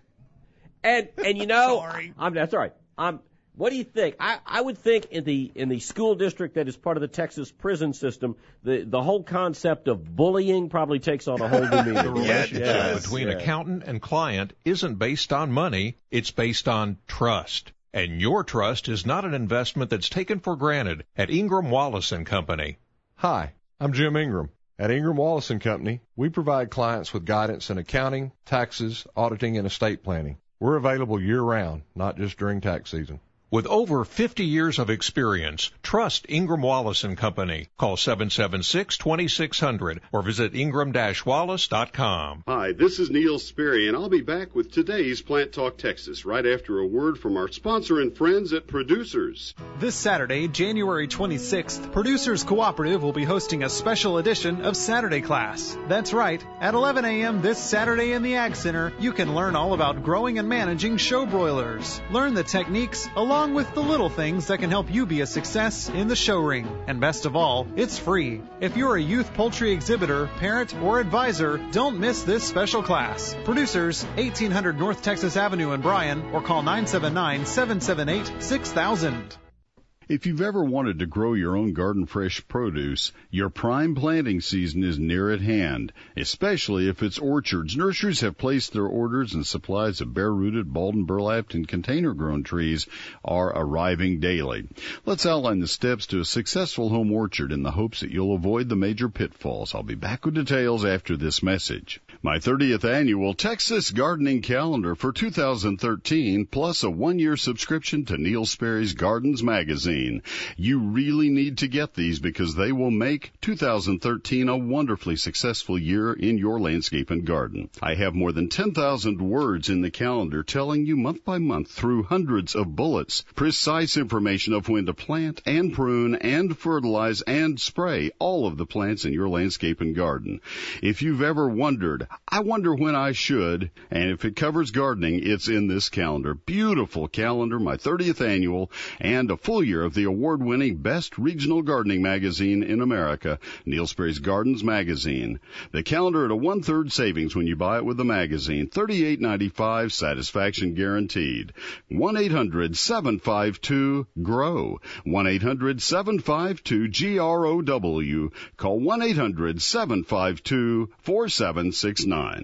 And and you know, Sorry. I'm that's all right. I'm. What do you think? I, I would think in the in the school district that is part of the Texas prison system, the the whole concept of bullying probably takes on a whole new meaning. The relationship Yes, between yeah. accountant and client isn't based on money, it's based on trust. And your trust is not an investment that's taken for granted at Ingram Wallace and Company. Hi, I'm Jim Ingram. At Ingram Wallace and Company, we provide clients with guidance in accounting, taxes, auditing, and estate planning. We're available year-round, not just during tax season. With over fifty years of experience, trust Ingram Wallace and Company. Call seven seven six, two six zero zero or visit ingram dash wallace dot com. Hi, this is Neil Sperry, and I'll be back with today's Plant Talk Texas right after a word from our sponsor and friends at Producers. This Saturday, January twenty-sixth, Producers Cooperative will be hosting a special edition of Saturday Class. That's right. At eleven a.m. this Saturday in the Ag Center, you can learn all about growing and managing show broilers. Learn the techniques along with the little things that can help you be a success in the show ring. And best of all, it's free. If you're a youth poultry exhibitor, parent, or advisor, don't miss this special class. Producers, eighteen hundred North Texas Avenue in Bryan, or call nine seven nine, seven seven eight, six thousand. If you've ever wanted to grow your own garden fresh produce, your prime planting season is near at hand, especially if it's orchards. Nurseries have placed their orders and supplies of bare-rooted, balled and burlapped and container-grown trees are arriving daily. Let's outline the steps to a successful home orchard in the hopes that you'll avoid the major pitfalls. I'll be back with details after this message. My thirtieth annual Texas Gardening Calendar for two thousand thirteen, plus a one-year subscription to Neil Sperry's Gardens magazine. You really need to get these because they will make two thousand thirteen a wonderfully successful year in your landscape and garden. I have more than ten thousand words in the calendar telling you month by month through hundreds of bullets, precise information of when to plant and prune and fertilize and spray all of the plants in your landscape and garden. If you've ever wondered, I wonder when I should, and if it covers gardening, it's in this calendar. Beautiful calendar, my thirtieth annual, and a full year of the award-winning Best Regional Gardening Magazine in America, Neil Sperry's Gardens Magazine. The calendar at a one-third savings when you buy it with the magazine. thirty-eight ninety-five, satisfaction guaranteed. one eight hundred, seven five two, G R O W. one eight hundred, seven five two, G R O W. Call one eight hundred, seven five two, four seven six nine.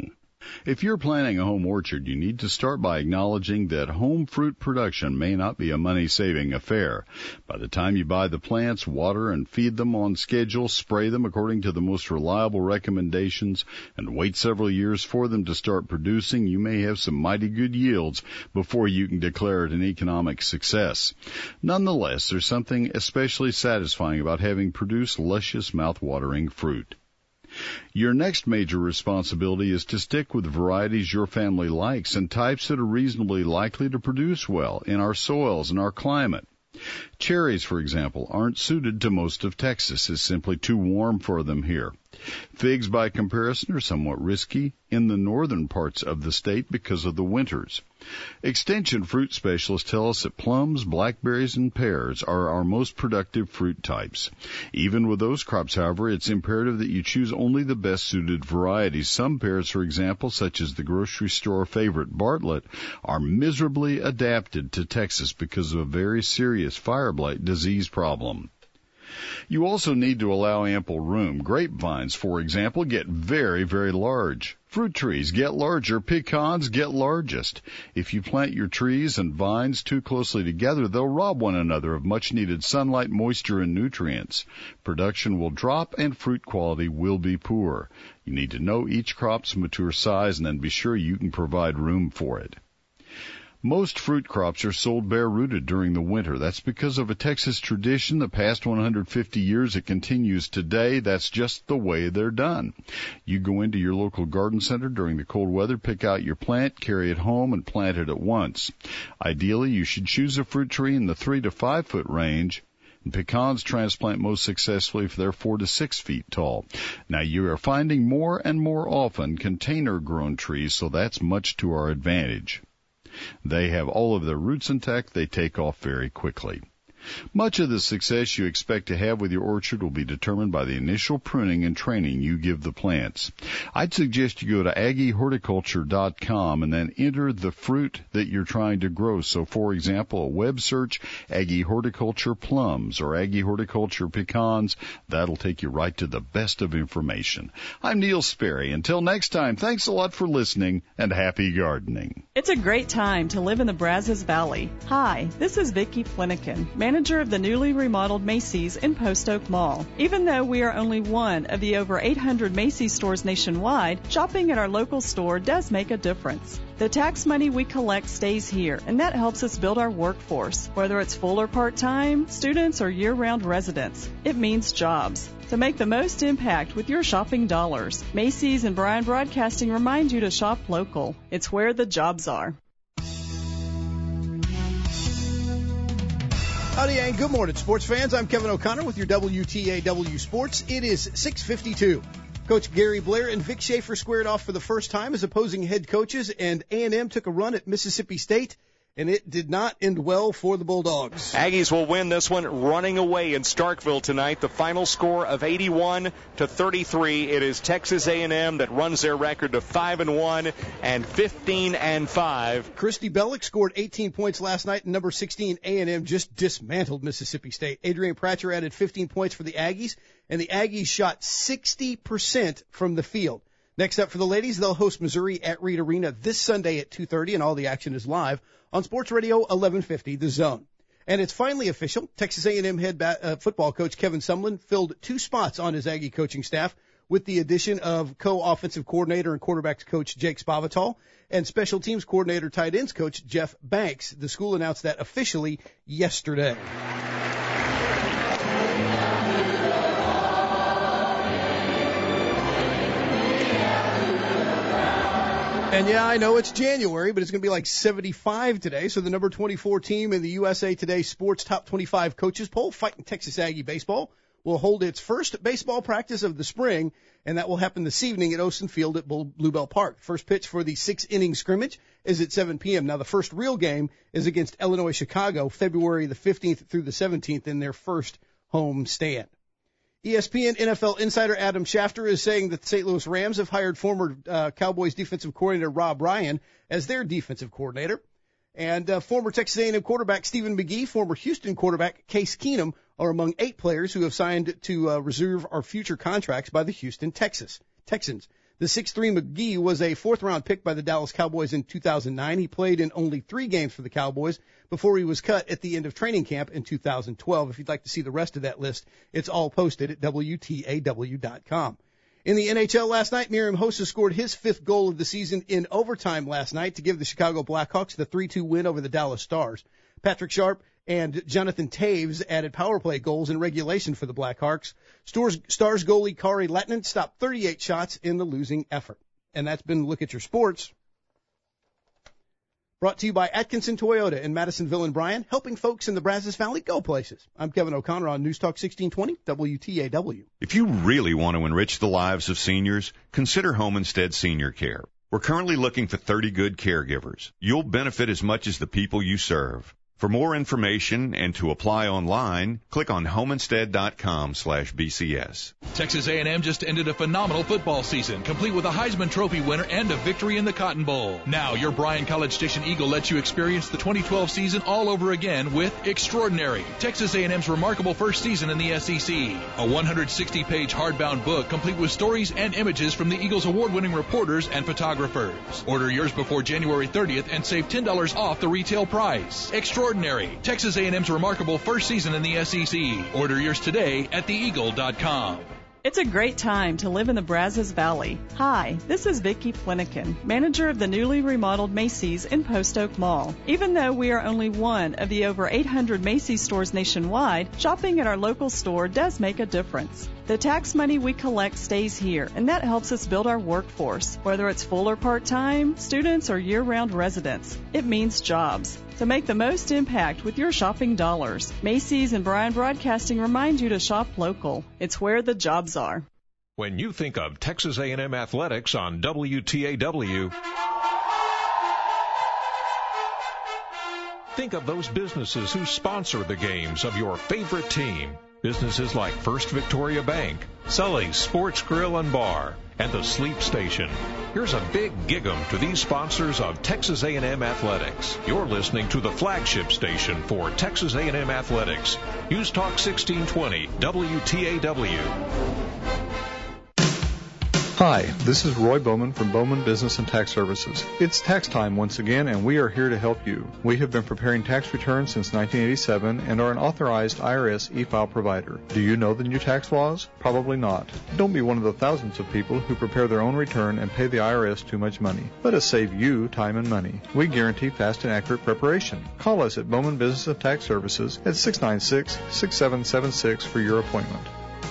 If you're planning a home orchard, you need to start by acknowledging that home fruit production may not be a money-saving affair. By the time you buy the plants, water and feed them on schedule, spray them according to the most reliable recommendations, and wait several years for them to start producing, you may have some mighty good yields before you can declare it an economic success. Nonetheless, there's something especially satisfying about having produced luscious, mouth-watering fruit. Your next major responsibility is to stick with varieties your family likes and types that are reasonably likely to produce well in our soils and our climate. Cherries, for example, aren't suited to most of Texas. It's simply too warm for them here. Figs, by comparison, are somewhat risky in the northern parts of the state because of the winters. Extension fruit specialists tell us that plums, blackberries, and pears are our most productive fruit types. Even with those crops, however, it's imperative that you choose only the best suited varieties. Some pears, for example, such as the grocery store favorite Bartlett, are miserably adapted to Texas because of a very serious fire blight disease problem. You also need to allow ample room. Grapevines, for example, get very, very large. Fruit trees get larger. Pecans get largest. If you plant your trees and vines too closely together, they'll rob one another of much-needed sunlight, moisture, and nutrients. Production will drop and fruit quality will be poor. You need to know each crop's mature size and then be sure you can provide room for it. Most fruit crops are sold bare-rooted during the winter. That's because of a Texas tradition. The past one hundred fifty years, it continues today. That's just the way they're done. You go into your local garden center during the cold weather, pick out your plant, carry it home, and plant it at once. Ideally, you should choose a fruit tree in the three to five foot range. And pecans transplant most successfully if they're four to six feet tall. Now, you are finding more and more often container-grown trees, so that's much to our advantage. They have all of their roots intact. They take off very quickly. Much of the success you expect to have with your orchard will be determined by the initial pruning and training you give the plants. I'd suggest you go to Aggie Horticulture dot com and then enter the fruit that you're trying to grow. So, for example, a web search, Aggie Horticulture Plums or Aggie Horticulture Pecans. That'll take you right to the best of information. I'm Neil Sperry. Until next time, thanks a lot for listening and happy gardening. It's a great time to live in the Brazos Valley. Hi, this is Vicki Flanagan, manager of the newly remodeled Macy's in Post Oak Mall. Even though we are only one of the over eight hundred Macy's stores nationwide, shopping at our local store does make a difference. The tax money we collect stays here, and that helps us build our workforce. Whether it's full or part-time, students or year-round residents, it means jobs. To make the most impact with your shopping dollars, Macy's and Bryan Broadcasting remind you to shop local. It's where the jobs are. Howdy and good morning, sports fans. I'm Kevin O'Connor with your W T A W Sports. It is six fifty-two. Coach Gary Blair and Vic Schaefer squared off for the first time as opposing head coaches, and A and M took a run at Mississippi State, and it did not end well for the Bulldogs. Aggies will win this one running away in Starkville tonight. The final score of eighty-one to thirty-three. It is Texas A and M that runs their record to five and one and fifteen and five. Christy Bellick scored eighteen points last night, and number sixteen A and M just dismantled Mississippi State. Adrian Pratcher added fifteen points for the Aggies, and the Aggies shot sixty percent from the field. Next up for the ladies, they'll host Missouri at Reed Arena this Sunday at two thirty, and all the action is live on Sports Radio eleven fifty, The Zone. And it's finally official. Texas A and M head ba- uh, football coach Kevin Sumlin filled two spots on his Aggie coaching staff with the addition of co-offensive coordinator and quarterbacks coach Jake Spavital and special teams coordinator tight ends coach Jeff Banks. The school announced that officially yesterday. And yeah, I know it's January, but it's going to be like seventy-five today. So the number twenty-four team in the U S A Today Sports Top twenty-five Coaches Poll, Fighting Texas Aggie Baseball, will hold its first baseball practice of the spring, and that will happen this evening at Osen Field at Bluebell Park. First pitch for the six-inning scrimmage is at seven p.m. Now, the first real game is against Illinois Chicago, February the fifteenth through the seventeenth in their first home stand. E S P N N F L insider Adam Schefter is saying that the Saint Louis Rams have hired former uh, Cowboys defensive coordinator Rob Ryan as their defensive coordinator. And uh, former Texas A and M quarterback Stephen McGee, former Houston quarterback Case Keenum are among eight players who have signed to uh, reserve or future contracts by the Houston Texas Texans. The six three McGee was a fourth-round pick by the Dallas Cowboys in two thousand nine. He played in only three games for the Cowboys before he was cut at the end of training camp in two thousand twelve. If you'd like to see the rest of that list, it's all posted at W T A W dot com. In the N H L last night, Miriam Hossa scored his fifth goal of the season in overtime last night to give the Chicago Blackhawks the three two win over the Dallas Stars. Patrick Sharp and Jonathan Taves added power play goals in regulation for the Blackhawks. Stars, Stars goalie Kari Lehtinen stopped thirty-eight shots in the losing effort. And that's been Look at Your Sports. Brought to you by Atkinson Toyota in Madisonville and Bryan, helping folks in the Brazos Valley go places. I'm Kevin O'Connor on News Talk sixteen twenty W T A W. If you really want to enrich the lives of seniors, consider Home Instead Senior Care. We're currently looking for thirty good caregivers. You'll benefit as much as the people you serve. For more information and to apply online, click on homeinstead.com slash BCS. Texas A and M just ended a phenomenal football season, complete with a Heisman Trophy winner and a victory in the Cotton Bowl. Now, your Bryan College Station Eagle lets you experience the twenty twelve season all over again with Extraordinary, Texas A and M's remarkable first season in the S E C. A one hundred sixty page hardbound book complete with stories and images from the Eagles' award-winning reporters and photographers. Order yours before January thirtieth and save ten dollars off the retail price. Extraordinary. Extraordinary, Texas A and M's remarkable first season in the S E C. Order yours today at the eagle dot com. It's a great time to live in the Brazos Valley. Hi, this is Vicki Flanagan, manager of the newly remodeled Macy's in Post Oak Mall. Even though we are only one of the over eight hundred Macy's stores nationwide, shopping at our local store does make a difference. The tax money we collect stays here, and that helps us build our workforce. Whether it's full or part-time, students or year-round residents, it means jobs. So make the most impact with your shopping dollars. Macy's and Bryan Broadcasting remind you to shop local. It's where the jobs are. When you think of Texas A and M athletics on W T A W, think of those businesses who sponsor the games of your favorite team. Businesses like First Victoria Bank, Sully's Sports Grill and Bar, and the Sleep Station. Here's a big gig-em to these sponsors of Texas A and M Athletics. You're listening to the flagship station for Texas A and M Athletics. News Talk sixteen twenty W T A W. Hi, this is Roy Bowman from Bowman Business and Tax Services. It's tax time once again, and we are here to help you. We have been preparing tax returns since nineteen eighty-seven and are an authorized I R S e-file provider. Do you know the new tax laws? Probably not. Don't be one of the thousands of people who prepare their own return and pay the I R S too much money. Let us save you time and money. We guarantee fast and accurate preparation. Call us at Bowman Business and Tax Services at six nine six, six seven seven six for your appointment.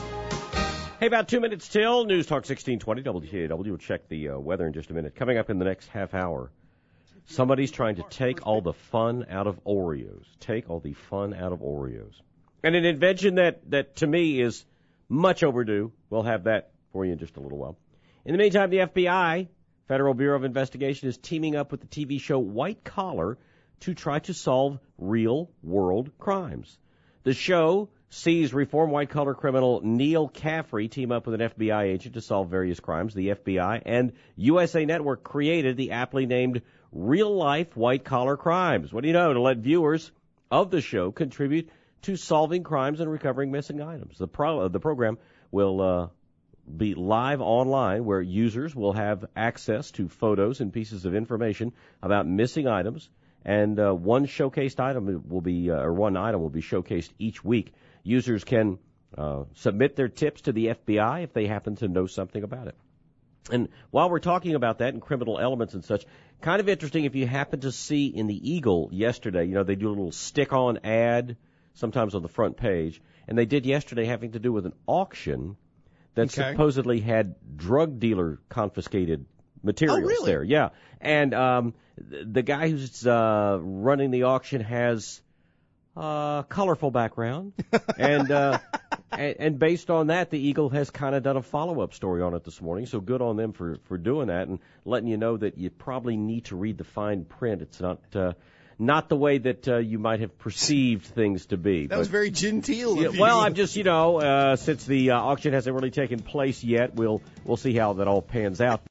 Hey, about two minutes till News Talk sixteen twenty W T A W. We'll check the uh, weather in just a minute. Coming up in the next half hour, somebody's trying to take all the fun out of Oreos. Take all the fun out of Oreos. And an invention that, that to me is much overdue. We'll have that for you in just a little while. In the meantime, the F B I, Federal Bureau of Investigation, is teaming up with the T V show White Collar to try to solve real-world crimes. The show sees reformed white-collar criminal Neil Caffrey team up with an F B I agent to solve various crimes. The F B I and U S A Network created the aptly named Real-Life White-Collar Crimes. What do you know? To let viewers of the show contribute to solving crimes and recovering missing items. The, pro- the program will uh, be live online, where users will have access to photos and pieces of information about missing items. And uh, one showcased item will be, uh, or one item will be showcased each week. Users can uh, submit their tips to the F B I if they happen to know something about it. And while we're talking about that and criminal elements and such, kind of interesting if you happen to see in the Eagle yesterday, you know, they do a little stick-on ad sometimes on the front page, and they did yesterday having to do with an auction that Okay. supposedly had drug dealer confiscated materials Oh, really? there. Yeah. And um, th- the guy who's uh, running the auction has uh, colorful background, and, uh, and and based on that, the Eagle has kind of done a follow-up story on it this morning. So good on them for for doing that and letting you know that you probably need to read the fine print. It's not uh, not the way that uh, you might have perceived things to be. That was very genteel Yeah, of you. well, I'm just, you know, uh, since the uh, auction hasn't really taken place yet, we'll we'll see how that all pans out.